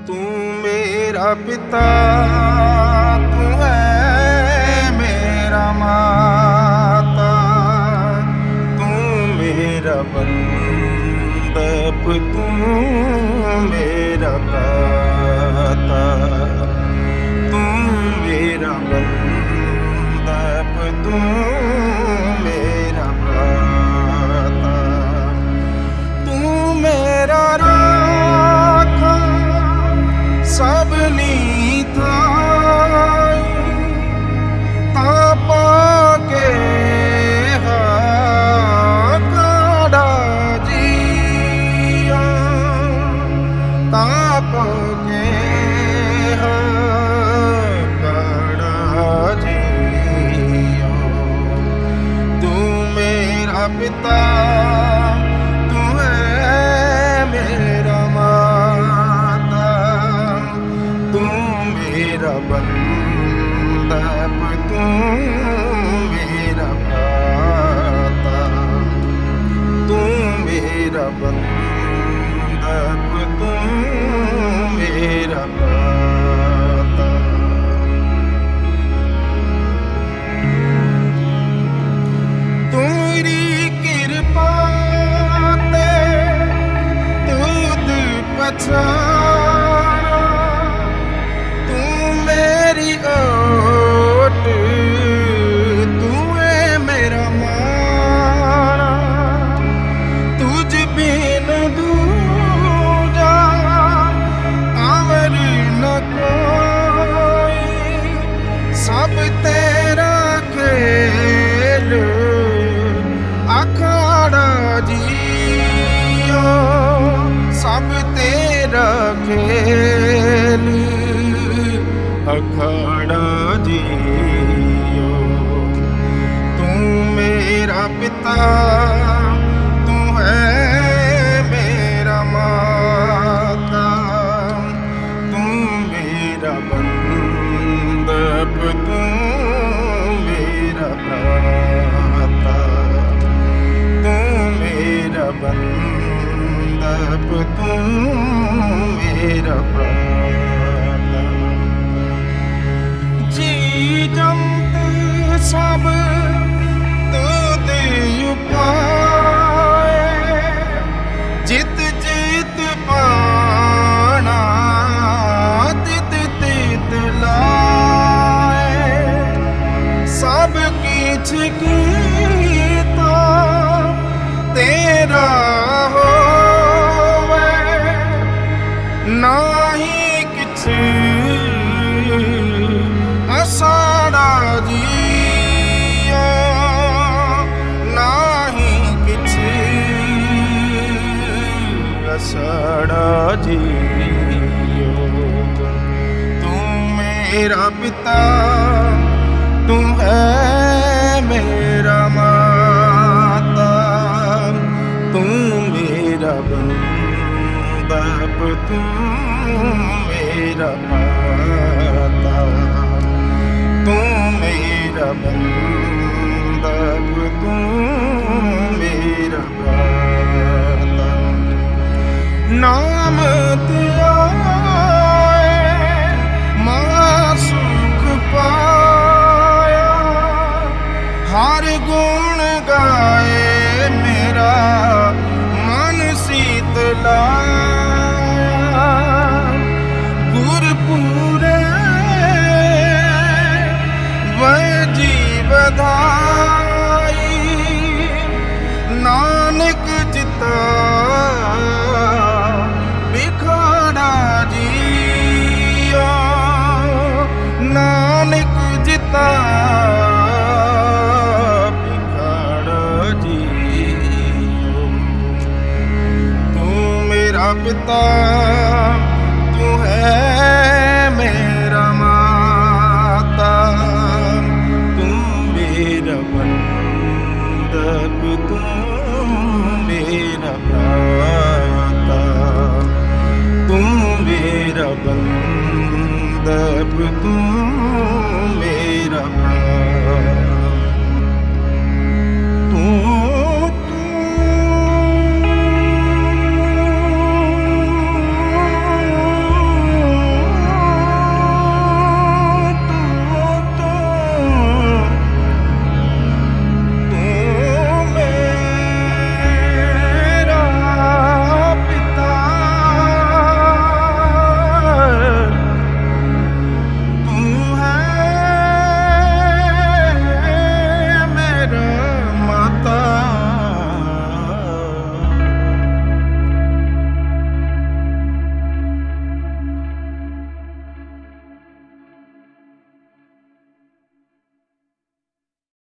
तू मेरा पिता, तू है मेरा माता, तू मेरा बंदप, तू मेरा भ्राता, तू मेरा बंदप, तू मेरा भ्राता, तू मेरा सबनी थाई तापा के काड़ा जिया, तापा के काड़ा जिया। तू मेरा पिता, तू है मेरा माता, तू मेरा बंदप, तू मेरा भ्राता, तू मेरा बंदप, तू मेरा भ्राता। तेरी कृपा ते दूध पछाना, ओट तू है मेरा माना, तुझ बिन दूजा अमर न कोई, सब तेरा खेल अखाड़ा जियो, सब तेरा खेल अखाड़ा जियो। तू मेरा पिता, तू है मेरा माता, तू मेरा बंदप, तू मेरा भ्राता, तू मेरा बंदप, तू मेरा भ्राता। जी जंत सब तुद उपाए, जित जित पाना तित तित लाए, सब किछ कीता तेरा होवे, नाही किछ साड़ा जिया, नाही किछ साड़ा जियो। तू मेरा पिता, तू है मेरा माता, तू मेरा बंदप, तू मेरा भ्राता, तू मेरा बंदप, तू मेरा भ्राता। नाम तेरा मां सुख पाया, हर गुण गाए मेरा मन शीतलाया, गुरपुरे बधाई, नानक जिता बिखाड़ा जिया, नानक जिता बिखाड़ा जियो। तू मेरा पिता, तू है मेरा माता, मेरा बंदप, तू